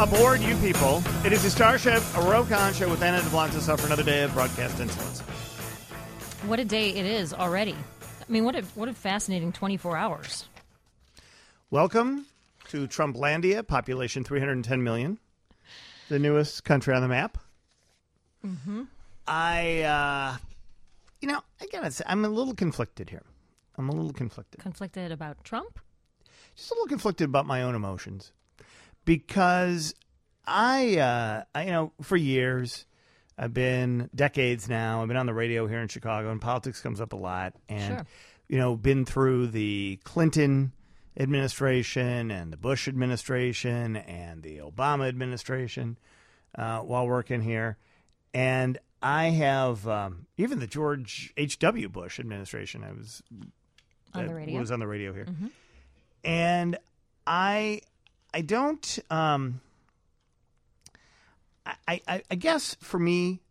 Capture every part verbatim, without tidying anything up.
Aboard, you people. It is the Starship Rokon show with Anna DeBlantis up for another day of broadcast insolence. What a day it is already. I mean, what a what a fascinating twenty-four hours. Welcome to Trumplandia, population three hundred ten million, the newest country on the map. Mm-hmm. I, uh, you know, I gotta say, I'm a little conflicted here. I'm a little conflicted. Conflicted about Trump? Just a little conflicted about my own emotions. Because I, uh, I, you know, for years, I've been decades now, I've been on the radio here in Chicago, and politics comes up a lot. And, Sure. you know, been through the Clinton administration and the Bush administration and the Obama administration uh, while working here. And I have um, even the George H W. Bush administration. I was on the radio. was on the radio here. Mm-hmm. And I... I don't, um, I, I, I guess for me,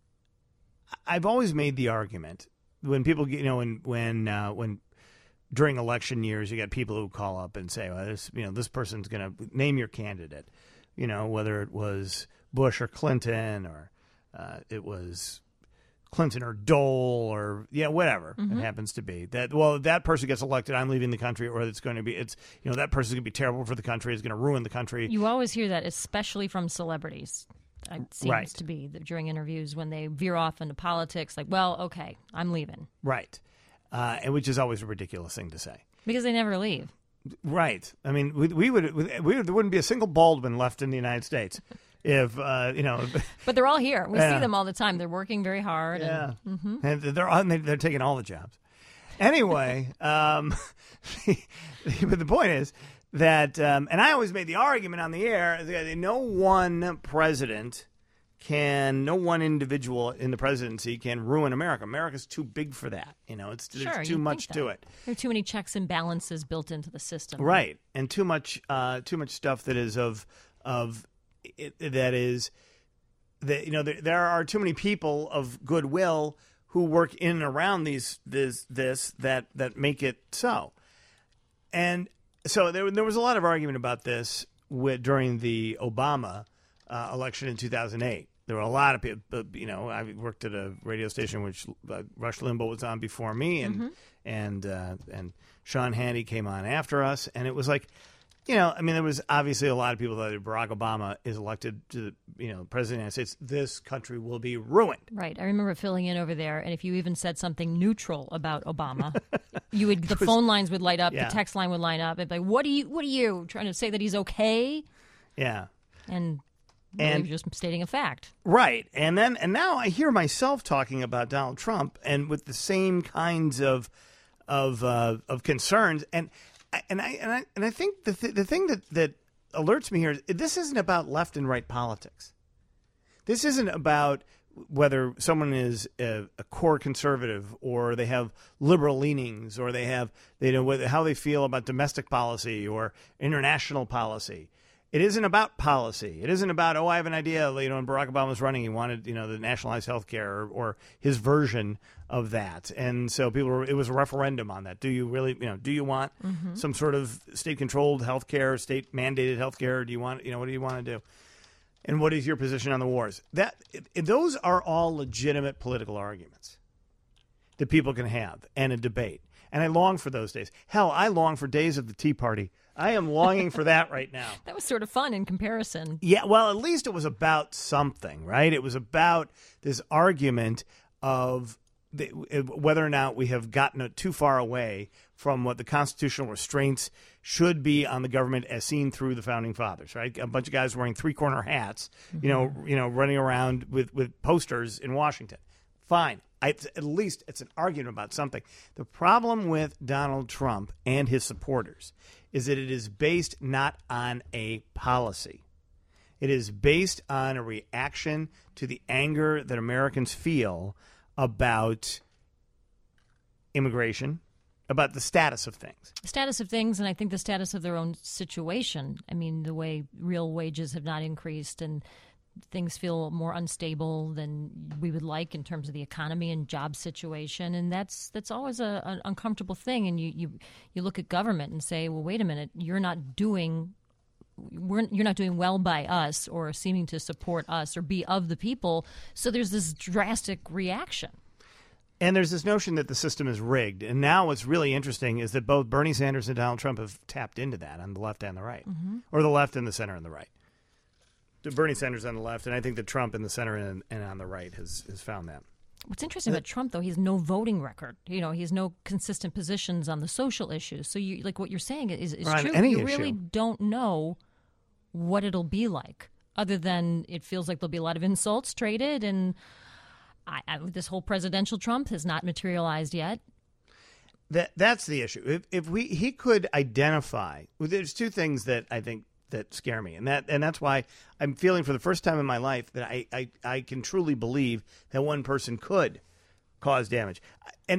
I've always made the argument when people, you know, when, when, uh, when during election years, you got people who call up and say, well, this, you know, this person's going to name your candidate, you know, whether it was Bush or Clinton or uh, it was Clinton or Dole or yeah, whatever mm-hmm. it happens to be. That well, that person gets elected, I'm leaving the country, or it's going to be it's you know that person's going to be terrible for the country. It's going to ruin the country. You always hear that, especially from celebrities. It seems right. to be that during interviews when they veer off into politics, like, well, okay, I'm leaving. Right, uh, and which is always a ridiculous thing to say because they never leave. Right. I mean, we, we would we would, there wouldn't be a single Baldwin left in the United States. If, uh, you know. But they're all here. We yeah. see them all the time. They're working very hard. Yeah. And, mm-hmm. and they're, on, they're taking all the jobs. Anyway, um, but the point is that, um, and I always made the argument on the air, that no one president can, no one individual in the presidency can ruin America. America's too big for that. You know, it's sure, there's too much to it. There are too many checks and balances built into the system. Right. And too much, uh, too much stuff that is of, of, It, that is that you know there, there are too many people of goodwill who work in and around these this this that that make it so, and so there there was a lot of argument about this with, during the Obama uh, election in two thousand eight. There were a lot of people. You know, I worked at a radio station which uh, Rush Limbaugh was on before me, and mm-hmm. and uh, and Sean Hannity came on after us, and it was like. You know, I mean, there was obviously a lot of people that if Barack Obama is elected to, you know, president of the United States, this country will be ruined. Right. I remember filling in over there, and if you even said something neutral about Obama, you would the was, phone lines would light up, yeah. the text line would line up. It'd be like, "What are you? What are you trying to say that he's okay?" Yeah, and really and just stating a fact. Right. And then and now I hear myself talking about Donald Trump, and with the same kinds of of uh, of concerns and. And I and I and I think the th- the thing that, that alerts me here is this isn't about left and right politics. This isn't about whether someone is a, a core conservative or they have liberal leanings or they have they know whether, how they feel about domestic policy or international policy. It isn't about policy. It isn't about, oh, I have an idea. You know, when Barack Obama was running, he wanted, you know, the nationalized health care or, or his version of that. And so people were, it was a referendum on that. Do you really, you know, do you want mm-hmm. some sort of state-controlled health care, state-mandated health care? Do you want, you know, what do you want to do? And what is your position on the wars? That those are all legitimate political arguments that people can have and a debate. And I long for those days. Hell, I long for days of the Tea Party. I am longing for that right now. That was sort of fun in comparison. Yeah, well, at least it was about something, right? It was about this argument of the, whether or not we have gotten too far away from what the constitutional restraints should be on the government as seen through the founding fathers, right? A bunch of guys wearing three-corner hats, mm-hmm. you know, you know, running around with, with posters in Washington. Fine. I, at least it's an argument about something. The problem with Donald Trump and his supporters is that it is based not on a policy. It is based on a reaction to the anger that Americans feel about immigration, about the status of things. Status of things, and I think the status of their own situation. I mean, the way real wages have not increased and things feel more unstable than we would like in terms of the economy and job situation, and that's that's always a, an uncomfortable thing. And you, you you look at government and say, well, wait a minute, you're not doing we're, you're not doing well by us or seeming to support us or be of the people. So there's this drastic reaction. And there's this notion that the system is rigged. And now what's really interesting is that both Bernie Sanders and Donald Trump have tapped into that on the left and the right, mm-hmm. or the left and the center and the right. Bernie Sanders on the left, and I think that Trump in the center and, and on the right has, has found that. What's interesting about Trump, though, he has no voting record. You know, he has no consistent positions on the social issues. So, you, like what you're saying is, is true. Any you issue. really don't know what it'll be like, other than it feels like there'll be a lot of insults traded, and I, I, this whole presidential Trump has not materialized yet. That that's the issue. If if we he could identify, well, there's two things that I think that scare me, and that and that's why I'm feeling for the first time in my life that I, I, I can truly believe that one person could cause damage. And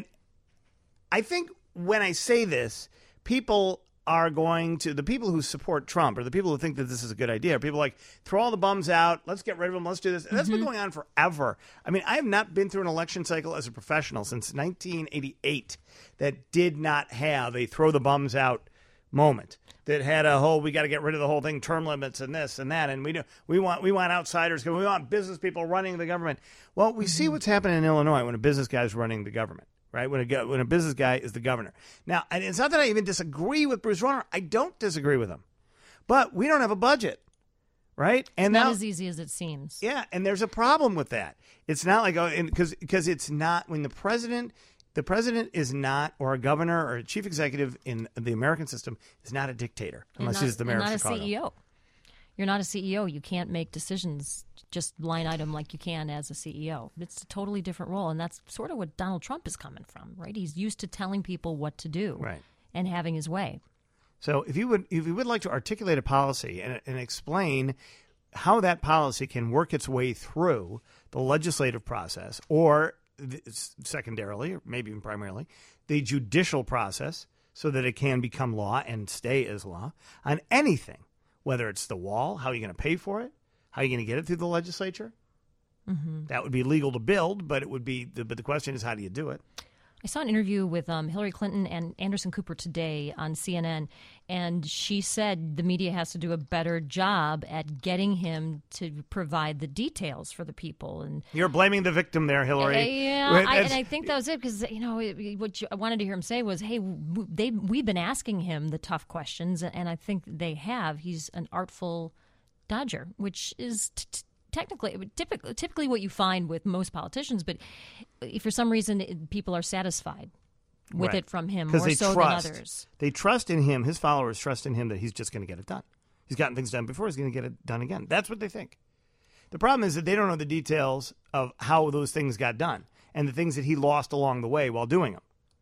I think when I say this, people are going to, the people who support Trump or the people who think that this is a good idea, are people like, throw all the bums out, let's get rid of them, let's do this. And that's mm-hmm. been going on forever. I mean, I have not been through an election cycle as a professional since nineteen eighty-eight that did not have a throw the bums out moment. That had a whole, we got to get rid of the whole thing, term limits and this and that, and we do, we want we want outsiders, we want business people running the government. Well, we mm-hmm. see what's happening in Illinois when a business guy is running the government, right? When a when a business guy is the governor. Now, and it's not that I even disagree with Bruce Rauner. I don't disagree with him, but we don't have a budget, right? And it's not now, as easy as it seems. Yeah, and there's a problem with that. It's not like oh, because because it's not when the president. The president is not, or a governor or a chief executive in the American system is not a dictator unless not, he's the mayor not of Chicago. A C E O. You're not a C E O. You can't make decisions just line item like you can as a C E O. It's a totally different role, and that's sort of what Donald Trump is coming from, right? He's used to telling people what to do right. and having his way. So if you would, if you would like to articulate a policy and, and explain how that policy can work its way through the legislative process, or secondarily, or maybe even primarily, the judicial process so that it can become law and stay as law on anything, whether it's the wall, how are you going to pay for it, how are you going to get it through the legislature? Mm-hmm. That would be legal to build, but it would be. The, but the question is, how do you do it? I saw an interview with um, Hillary Clinton and Anderson Cooper today on C N N, and she said the media has to do a better job at getting him to provide the details for the people. And you're blaming the victim there, Hillary. Uh, yeah, I, and I think that was it because you know it, what you, I wanted to hear him say was, "Hey, they we've been asking him the tough questions, and I think they have. He's an artful dodger, which is." T- t- Technically, typically, typically what you find with most politicians, but if for some reason it, people are satisfied with right. it from him more they so trust. than others. They trust in him. His followers trust in him that he's just going to get it done. He's gotten things done before. He's going to get it done again. That's what they think. The problem is that they don't know the details of how those things got done and the things that he lost along the way while doing them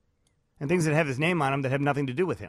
and things that have his name on them that have nothing to do with him.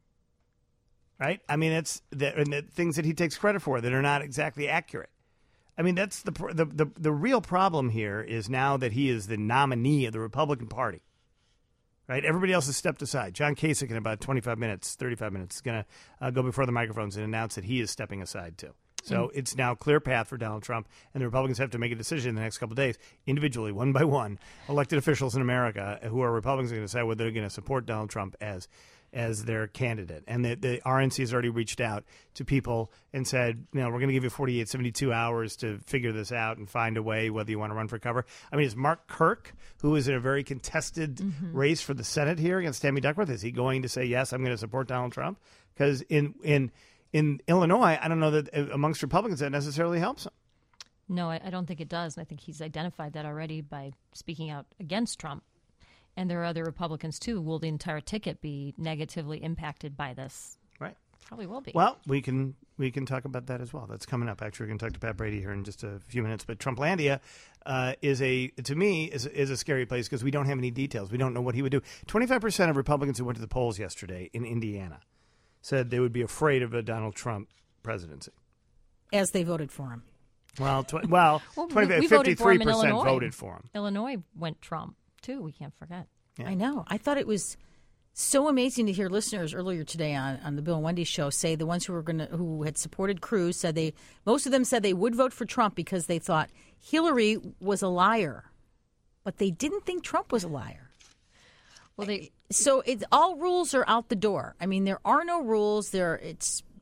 Right? I mean, it's the, and the things that he takes credit for that are not exactly accurate. I mean, that's the, the the the real problem here is now that he is the nominee of the Republican Party, right? Everybody else has stepped aside. John Kasich in about twenty-five minutes, thirty-five minutes, is going to uh, go before the microphones and announce that he is stepping aside too. So mm. it's now clear path for Donald Trump, and the Republicans have to make a decision in the next couple of days, individually, one by one. Elected officials in America who are Republicans are going to decide whether they're going to support Donald Trump as as their candidate. And the, the R N C has already reached out to people and said, you know, we're going to give you forty-eight, seventy-two hours to figure this out and find a way whether you want to run for cover. I mean, is Mark Kirk, who is in a very contested mm-hmm. race for the Senate here against Tammy Duckworth, is he going to say, yes, I'm going to support Donald Trump? Because in, in, in Illinois, I don't know that amongst Republicans that necessarily helps him. No, I, I don't think it does. And I think he's identified that already by speaking out against Trump. And there are other Republicans, too. Will the entire ticket be negatively impacted by this? Right. Probably will be. Well, we can we can talk about that as well. That's coming up. Actually, we're going to talk to Pat Brady here in just a few minutes. But Trumplandia uh, is a, to me, is, is a scary place because we don't have any details. We don't know what he would do. twenty-five percent of Republicans who went to the polls yesterday in Indiana said they would be afraid of a Donald Trump presidency. As they voted for him. Well, tw- well, well we, fifty-three percent voted for him. Illinois went Trump. Too, we can't forget. Yeah. I know. I thought it was so amazing to hear listeners earlier today on, on the Bill and Wendy show say the ones who were going to who had supported Cruz said they most of them said they would vote for Trump because they thought Hillary was a liar, but they didn't think Trump was a liar. Well, they so it's all rules are out the door. I mean, there are no rules. There it's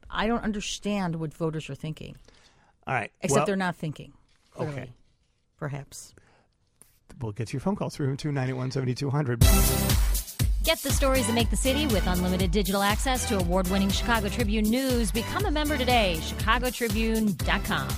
I don't understand what voters are thinking. All right. Except well, they're not thinking. Clearly, okay. Perhaps. We'll get your phone call through two nine eight one, seven two zero zero. Get the stories that make the city with unlimited digital access to award-winning Chicago Tribune news. Become a member today, chicago tribune dot com.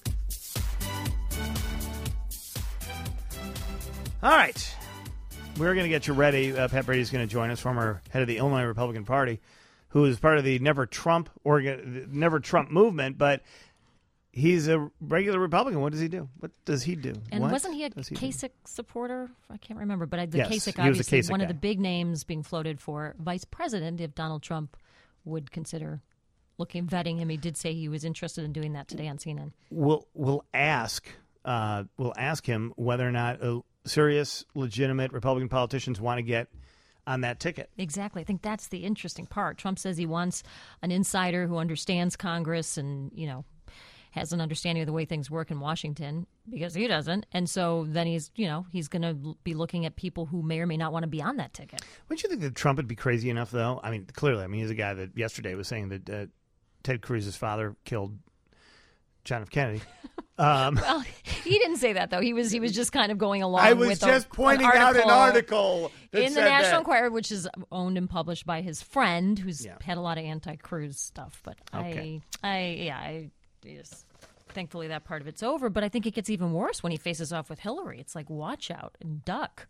All right. We're going to get you ready. Uh, Pat Brady's going to join us, former head of the Illinois Republican Party, who is part of the Never Trump organ- Never Trump movement, but he's a regular Republican. What does he do? What does he do? And what wasn't he a does he Kasich do? supporter? I can't remember, but I- the Yes, Kasich, he was a obviously, Kasich one guy. of the big names being floated for vice president if Donald Trump would consider looking, vetting him. He did say he was interested in doing that today on C N N. We'll, we'll, ask, uh, we'll ask him whether or not a serious, legitimate Republican politicians want to get on that ticket. Exactly. I think that's the interesting part. Trump says he wants an insider who understands Congress and, you know, has an understanding of the way things work in Washington, because he doesn't. And so then he's, you know, he's going to be looking at people who may or may not want to be on that ticket. Wouldn't you think that Trump would be crazy enough, though? I mean, clearly, I mean, he's a guy that yesterday was saying that uh, Ted Cruz's father killed John F. Kennedy. Um, Well, he didn't say that, though. He was he was just kind of going along I was with just a, pointing an out an article that in the said National that. Enquirer, which is owned and published by his friend, who's Yeah. had a lot of anti-Cruz stuff. But Okay. I, I, yeah, I just, thankfully that part of it's over. But I think it gets even worse when he faces off with Hillary. It's like, watch out and duck.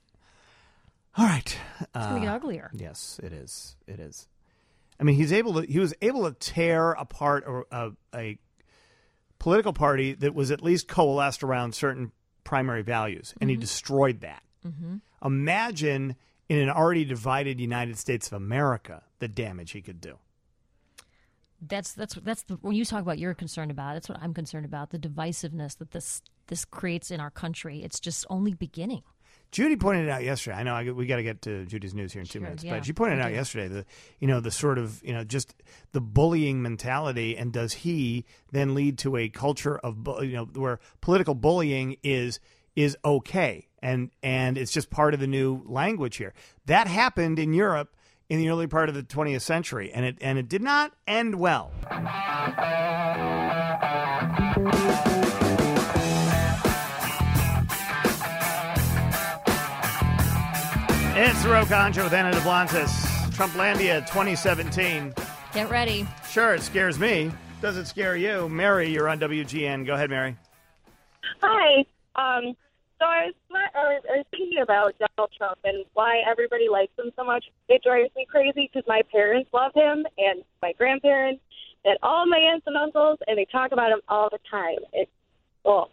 All right. It's going to get uglier. Yes, it is. It is. I mean, he's able to. He was able to tear apart a, a, a political party that was at least coalesced around certain primary values, and Mm-hmm. he destroyed that. Mm-hmm. Imagine in an already divided United States of America the damage he could do. That's that's that's the, when you talk about you're concerned about. That's what I'm concerned about. The divisiveness that this this creates in our country. It's just only beginning. Judy pointed it out yesterday. I know I, we got to get to Judy's news here in two Sure, minutes, yeah, but she pointed we out do. yesterday the you know the sort of you know just the bullying mentality, and does he then lead to a culture of bu- you know where political bullying is is okay, and and it's just part of the new language here. That happened in Europe in the early part of the twentieth century, and it and it did not end well. It's the Rokan Show with Anna DeBlantis. Trumplandia twenty seventeen. Get ready. Sure, it scares me. Does it scare you? Mary, you're on W G N. Go ahead, Mary. Hi. Um, so I was, I was I was thinking about Donald Trump and why everybody likes him so much. It drives me crazy because my parents love him and my grandparents and all my aunts and uncles, and they talk about him all the time. It's oh.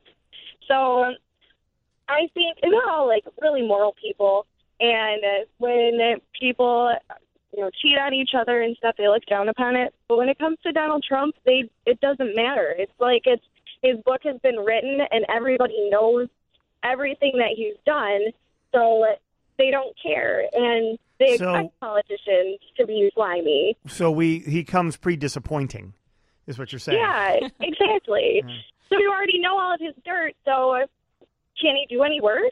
So um, I think and they're all like really moral people, and uh, when people you know cheat on each other and stuff, they look down upon it. But when it comes to Donald Trump, they it doesn't matter. It's like it's his book has been written, and everybody knows everything that he's done, so they don't care, and they So- expect politicians to be slimy. So we he comes pre-disappointing, is what you're saying. Yeah, exactly. So you already know all of his dirt, so can he do any worse?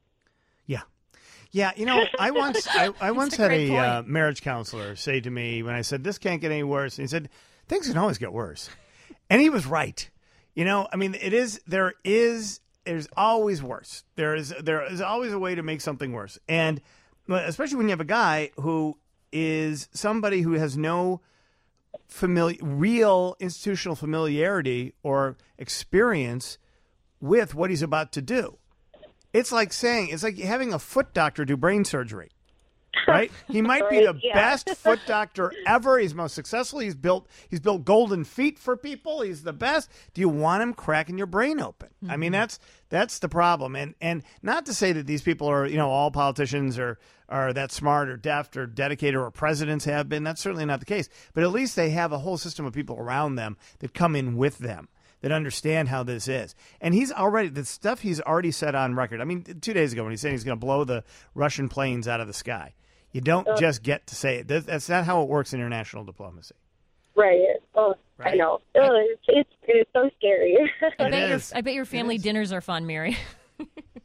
Yeah. Yeah, you know, I once I, I once a had great a uh, point. marriage counselor say to me when I said, this can't get any worse, and he said, things can always get worse. And he was right. You know, I mean, it is, there is, there's always worse. There is, there is always a way to make something worse. And well, especially when you have a guy who is somebody who has no familiar, real institutional familiarity or experience with what he's about to do. It's like saying, it's like having a foot doctor do brain surgery, right? He might be the Right, yeah. best foot doctor ever. He's most successful. He's built, he's built golden feet for people. He's the best. Do you want him cracking your brain open? I mean, that's, that's the problem. And, and not to say that these people are, you know, all politicians are, are that smart or deft or dedicated, or presidents have been. That's certainly not the case. But at least they have a whole system of people around them that come in with them, that understand how this is. And he's already, the stuff he's already said on record. I mean, two days ago when he said he's going to blow the Russian planes out of the sky. You don't just get to say it. That- That's not how it works in international diplomacy. Right. Oh, Right. I know. Oh, it's, it's it's so scary. I It bet your is. I bet your family is. dinners are fun, Mary.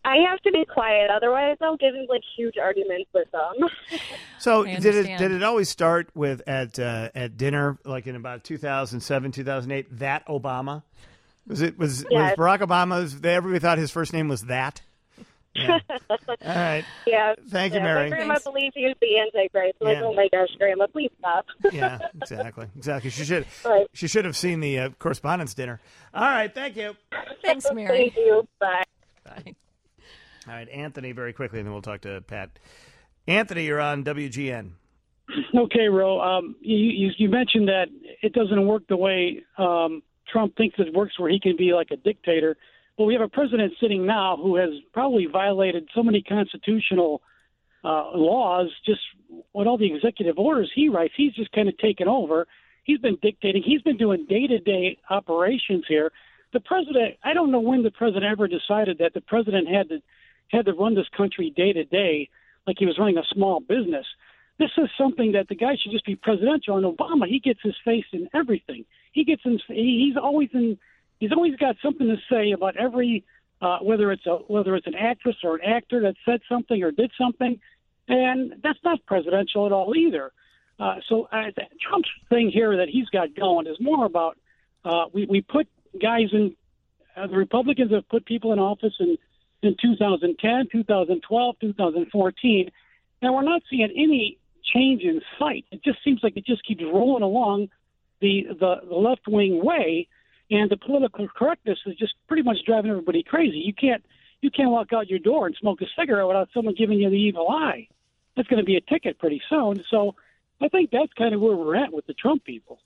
I have to be quiet, otherwise I'll get into like huge arguments with them. So I did it understand. did it always start with at uh, at dinner, like in about two thousand seven, two thousand eight? That Obama was it? Was Yes. was Barack Obama's? Everybody thought his first name was that. Yeah. All right. Yeah. Thank you, yeah, Mary. My grandma Thanks. believes he was the Antichrist. I'm like, Yeah. oh my gosh, Grandma, please stop. Yeah, exactly, exactly. She should Right. she should have seen the uh, correspondence dinner. All right, thank you. Thanks, Mary. Thank you. Bye. Bye. All right, Anthony, very quickly, and then we'll talk to Pat. Anthony, you're on W G N. Okay, Ro. Um, you, you, you mentioned that it doesn't work the way um, Trump thinks it works, where he can be like a dictator. Well, we have a president sitting now who has probably violated so many constitutional uh, laws just with all the executive orders he writes. He's just kind of taken over. He's been dictating. He's been doing day-to-day operations here. The president, I don't know when the president ever decided that the president had to had to run this country day-to-day like he was running a small business. This is something that the guy should just be presidential. And Obama, he gets his face in everything. He gets in. He's always in. He's always got something to say about every, uh, whether it's a whether it's an actress or an actor that said something or did something, and that's not presidential at all either. Uh, so uh, Trump's thing here that he's got going is more about uh, we we put guys in. Uh, the Republicans have put people in office in in two thousand ten, two thousand twelve, two thousand fourteen, and we're not seeing any change in sight. It just seems like it just keeps rolling along the the, the left wing way. And the political correctness is just pretty much driving everybody crazy. You can't you can't walk out your door and smoke a cigarette without someone giving you the evil eye. That's going to be a ticket pretty soon. So I think that's kind of where we're at with the Trump people.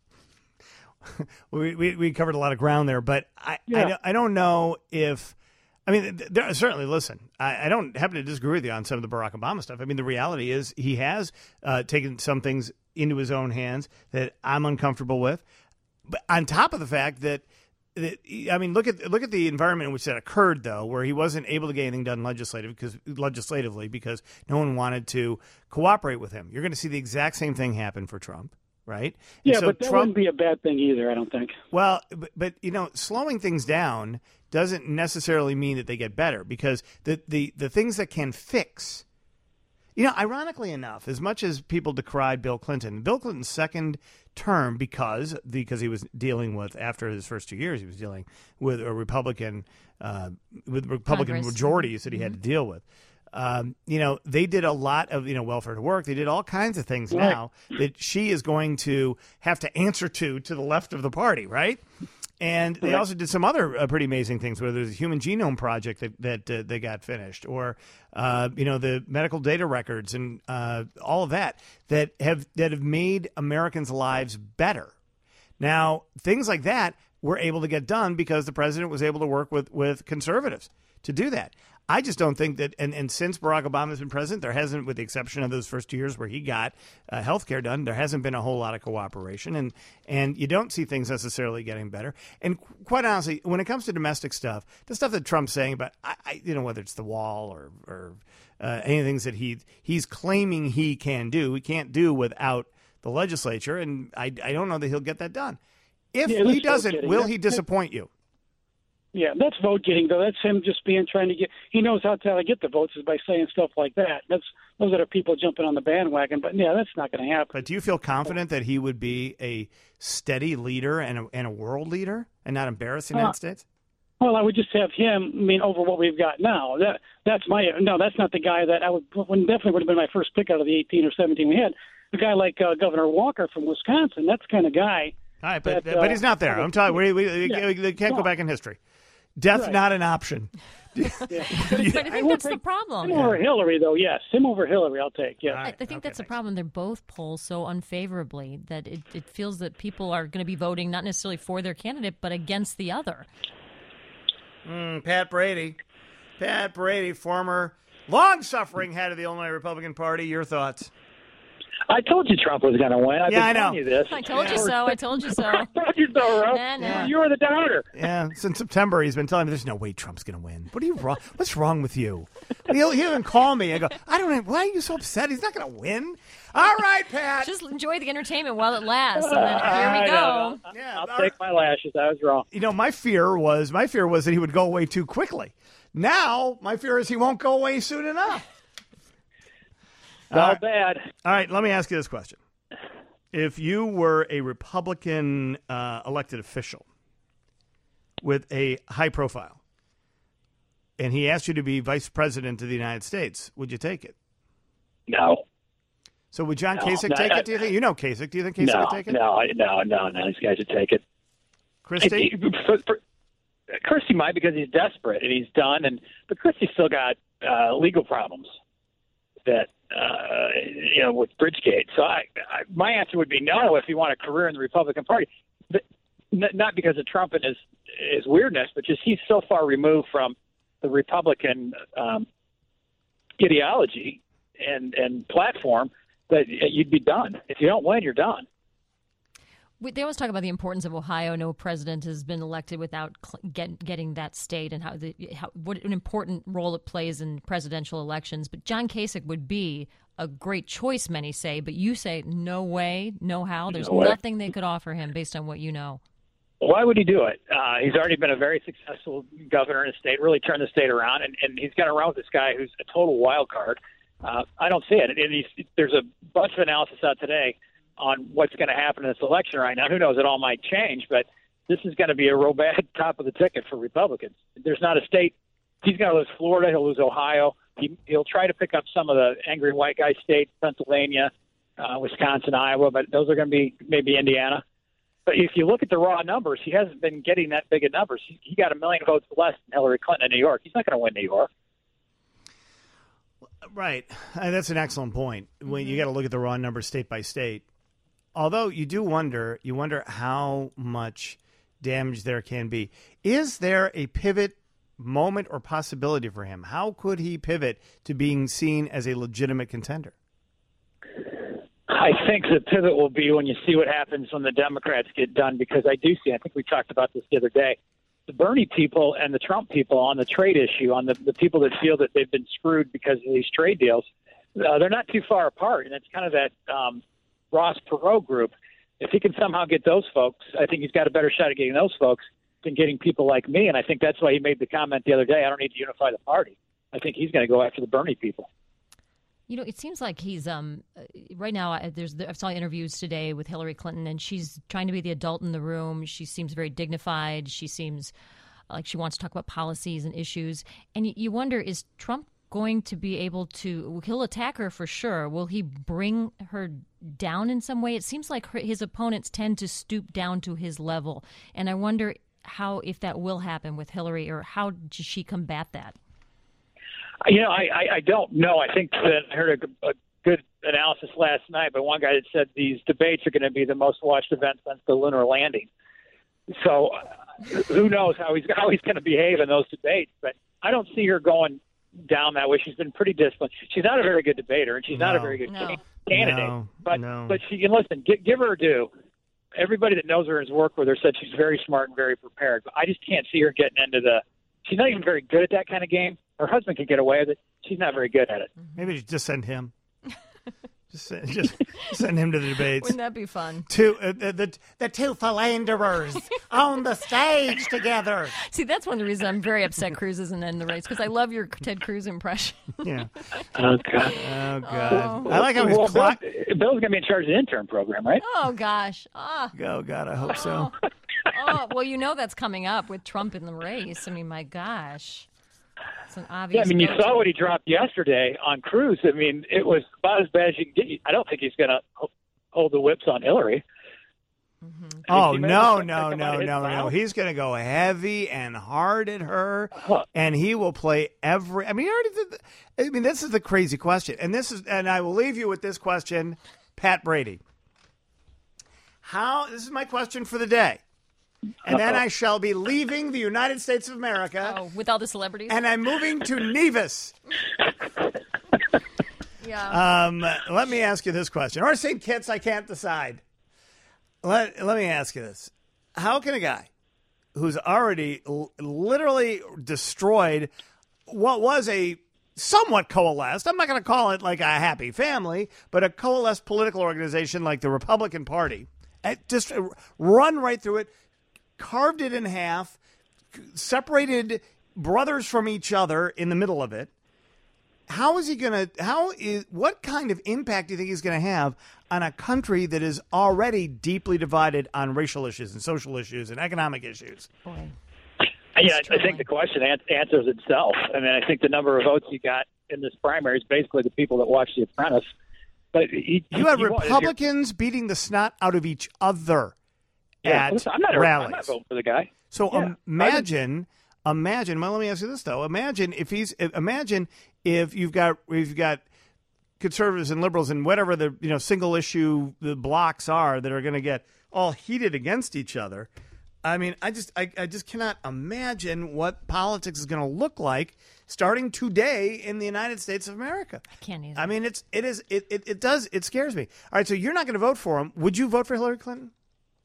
we, we we covered a lot of ground there, but I Yeah. I, don't- I don't know if. I mean, there, certainly, listen, I, I don't happen to disagree with you on some of the Barack Obama stuff. I mean, the reality is he has uh, taken some things into his own hands that I'm uncomfortable with. But on top of the fact that, that I mean, look at look at the environment in which that occurred, though, where he wasn't able to get anything done legislative because legislatively because no one wanted to cooperate with him. You're going to see the exact same thing happen for Trump, right? And Yeah, so but that Trump, wouldn't be a bad thing either, I don't think. well, but, but you know, slowing things down doesn't necessarily mean that they get better because the the, the things that can fix. You know, ironically enough, as much as people decried Bill Clinton, Bill Clinton's second term, because because he was dealing with, after his first two years, he was dealing with a Republican uh, with Republican Congress. majorities that he had to deal with. Um, you know, they did a lot of, you know, welfare to work. They did all kinds of things Right. now that she is going to have to answer to to the left of the party, right? And they Right. also did some other uh, pretty amazing things, where there's a Human Genome Project that that uh, they got finished, or uh, you know, the medical data records and uh, all of that that have that have made Americans' lives better. Now, things like that were able to get done because the president was able to work with with conservatives to do that. I just don't think that, and, and since Barack Obama has been president, there hasn't, with the exception of those first two years where he got uh, health care done, there hasn't been a whole lot of cooperation, and and you don't see things necessarily getting better. And qu- quite honestly, when it comes to domestic stuff, the stuff that Trump's saying about, I, I, you know, whether it's the wall or or uh, any things that he he's claiming he can do, he can't do without the legislature, and I, I don't know that he'll get that done. If Yeah, he that's doesn't, okay. will Yeah. he disappoint you? Yeah, that's vote getting, though. That's him just being trying to get. He knows how to, how to get the votes is by saying stuff like that. That's those are the people jumping on the bandwagon. But yeah, that's not going to happen. But do you feel confident that he would be a steady leader and a, and a world leader and not embarrass the United Uh, States? Well, I would just have him. I mean, over what we've got now. That that's my no. That's not the guy that I would. Would definitely would have been my first pick out of the eighteen or seventeen we had. A guy like uh, Governor Walker from Wisconsin. That's the kind of guy. All right, but that, uh, but he's not there. I'm telling you, we, we, Yeah. we can't go No. back in history. Death Right. not an option. Yeah. But I think will that's the take problem. Him over Hillary, though. Yes, him over Hillary. I'll take. Yeah. All I, right. I think Okay, that's the thanks. problem. They're both polled so unfavorably that it, it feels that people are going to be voting not necessarily for their candidate, but against the other. Mm, Pat Brady. Pat Brady, former long-suffering head of the Illinois Republican Party. Your thoughts? I told you Trump was going to win. I've Yeah, been I know. telling you this. I told you so. I told you so. I told you so, Ro. Nah, nah. You were the doubter. Yeah, since September, he's been telling me there's no way Trump's going to win. What are you wrong? What's wrong with you? He'll, he'll even call me and go, I don't know. Why are you so upset? He's not going to win. All right, Pat. Just enjoy the entertainment while it lasts. And then here I we know. go. I'll, Yeah, I'll all take my lashes. I was wrong. You know, my fear was my fear was that he would go away too quickly. Now, my fear is he won't go away soon enough. All All right. bad. All right, let me ask you this question. If you were a Republican uh, elected official with a high profile and he asked you to be vice president of the United States, would you take it? No. So would John No, Kasich no, take I- it? Do you think? You know Kasich. Do you think Kasich No, would take it? no, I- no, no, no. These guys would take it. Christie? For, for, Christie might because he's desperate and he's done, and but Christie's still got uh, legal problems that uh, you know with Bridgegate. So I, I, my answer would be no if you want a career in the Republican Party, but n- not because of Trump and his his weirdness, but just he's so far removed from the Republican um, ideology and and platform that you'd be done. If you don't win, you're done. We- They always talk about the importance of Ohio. No president has been elected without cl- get, getting that state and how, the, how what an important role it plays in presidential elections. But John Kasich would be a great choice, many say. But you say no way, no how. There's No way. nothing they could offer him based on what you know. Why would he do it? Uh, he's already been a very successful governor in the state, really turned the state around, and, and he's got around with this guy who's a total wild card. Uh, I don't see it. And he's, there's a bunch of analysis out today on what's going to happen in this election right now. Who knows? It all might change, but this is going to be a real bad top of the ticket for Republicans. There's not a state. He's going to lose Florida. He'll lose Ohio. He, he'll try to pick up some of the angry white guy states, Pennsylvania, uh, Wisconsin, Iowa, but those are going to be maybe Indiana. But if you look at the raw numbers, he hasn't been getting that big of numbers. He, he got a million votes less than Hillary Clinton in New York. He's not going to win New York. Right. Uh, That's an excellent point. When you got to look at the raw numbers state by state. Although you do wonder, you wonder how much damage there can be. Is there a pivot moment or possibility for him? How could he pivot to being seen as a legitimate contender? I think the pivot will be when you see what happens when the Democrats get done, because I do see, I think we talked about this the other day, the Bernie people and the Trump people on the trade issue, on the, the people that feel that they've been screwed because of these trade deals, uh, they're not too far apart. And it's kind of that um, Ross Perot group. If he can somehow get those folks, I think he's got a better shot at getting those folks than getting people like me. And I think that's why he made the comment the other day, I don't need to unify the party. I think he's going to go after the Bernie people. You know, it seems like he's um uh, right now. I, there's I saw interviews today with Hillary Clinton, and she's trying to be the adult in the room. She seems very dignified. She seems like she wants to talk about policies and issues. And you, you wonder, is Trump going to be able to? He'll attack her for sure. Will he bring her down in some way? It seems like her, his opponents tend to stoop down to his level, and I wonder how if that will happen with Hillary, or how does she combat that? You know, I, I, I don't know. I think that I heard a, a good analysis last night by one guy that said these debates are going to be the most watched event since the lunar landing. So uh, who knows how he's how he's going to behave in those debates? But I don't see her going down that way. She's been pretty disciplined. She's not a very good debater, and she's not a No. very good No. candidate. No, but no. but she can listen. Give, give her her due. Everybody that knows her and has worked with her said she's very smart and very prepared. But I just can't see her getting into the. She's not even very good at that kind of game. Her husband can get away with it. She's not very good at it. Maybe just send him. Just send, just send him to the debates. Wouldn't that be fun? Two, uh, the, the the two philanderers on the stage together. See, that's one of the reasons I'm very upset Cruz isn't in the race, because I love your Ted Cruz impression. Yeah. Oh, God. Oh God. I like how Well, he's clock. Bill, Bill's going to be in charge of the intern program, right? Oh, gosh. Ah. Oh God, I hope so. Oh, well, you know that's coming up with Trump in the race. I mean, my gosh. It's an obvious. Yeah, I mean, you go-to. saw what he dropped yesterday on Cruz. I mean, it was about as bad as you can get. I don't think he's going to hold the whips on Hillary. Mm-hmm. Oh He made no, a mistake no, come out no, of his no, no! mouth. He's going to go heavy and hard at her, Huh. and he will play every. I mean, he already did. The, I mean, this is the crazy question, and this is, and I will leave you with this question, Pat Brady. How? This is my question for the day, and then I shall be leaving the United States of America, Oh, with all the celebrities? and I'm moving to Nevis. Yeah. Um, let me ask you this question. Or Saint Kitts, I can't decide. Let, let me ask you this. How can a guy who's already l- literally destroyed what was a somewhat coalesced, I'm not going to call it like a happy family, but a coalesced political organization like the Republican Party, just run right through it, carved it in half, separated brothers from each other in the middle of it. How is he going to, how is, what kind of impact do you think he's going to have on a country that is already deeply divided on racial issues and social issues and economic issues? Boy. Yeah, I think the question an- answers itself. I mean, I think the number of votes you got in this primary is basically the people that watch The Apprentice. But he, you have he, Republicans beating the snot out of each other yeah, at listen, I'm not, rallies. I'm not voting for the guy. So Yeah, imagine, imagine. Well, let me ask you this though. Imagine if he's. Imagine if you've got if you've got conservatives and liberals and whatever the you know single issue the blocks are that are going to get all heated against each other. I mean, I just I, I just cannot imagine what politics is going to look like starting today in the United States of America. I can't either. I mean, it's it is it it, it does it scares me. All right, so you're not going to vote for him. Would you vote for Hillary Clinton?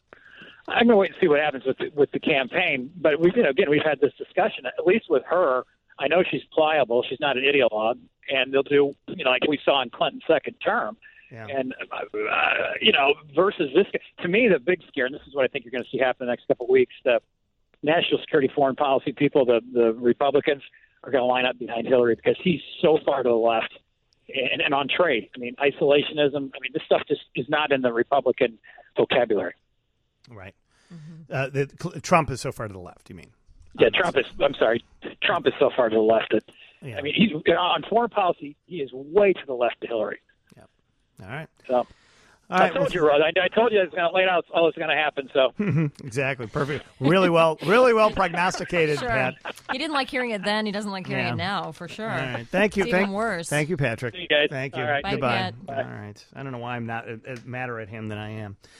I'm going to wait and see what happens with the, with the campaign. But we, you know, again, we've had this discussion. At least with her, I know she's pliable. She's not an ideologue, and they'll do, you know, like we saw in Clinton's second term. Yeah. And, uh, you know, versus this, to me, the big scare, and this is what I think you're going to see happen in the next couple of weeks, the national security foreign policy people, the, the Republicans, are going to line up behind Hillary because he's so far to the left. And, and on trade, I mean, isolationism, I mean, this stuff just is not in the Republican vocabulary. Right. Mm-hmm. Uh, the, Trump is so far to the left, you mean? Yeah, Trump is, I'm sorry, Trump is so far to the left that, yeah. I mean, he's on foreign policy, he is way to the left to Hillary. Yep. All right. So, All I right. told well, you, Rod. I, I told you it's going to lay out all that's going to happen. So exactly. Perfect. Really well, really well prognosticated, Sure. Pat. He didn't like hearing it then. He doesn't like hearing Yeah. it now, for sure. All right. Thank you. It's Thank, even worse. Thank you, Patrick. See you guys. Thank you. All right. Bye, Goodbye. Pat. All right. I don't know why I'm not uh, uh, madder at him than I am.